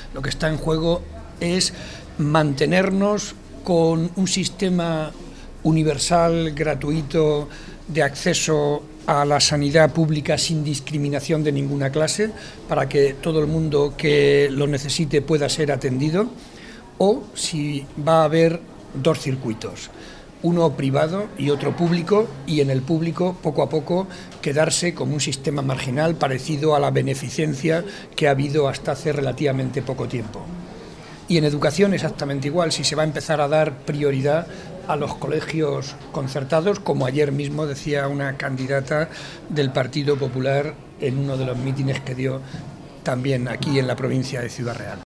Lo que está en juego es mantenernos con un sistema universal, gratuito, de acceso a la sanidad pública sin discriminación de ninguna clase, para que todo el mundo que lo necesite pueda ser atendido, o si va a haber dos circuitos, uno privado y otro público, y en el público poco a poco quedarse como un sistema marginal parecido a la beneficencia que ha habido hasta hace relativamente poco tiempo. Y en educación exactamente igual, si se va a empezar a dar prioridad a los colegios concertados, como ayer mismo decía una candidata del Partido Popular en uno de los mítines que dio también aquí en la provincia de Ciudad Real.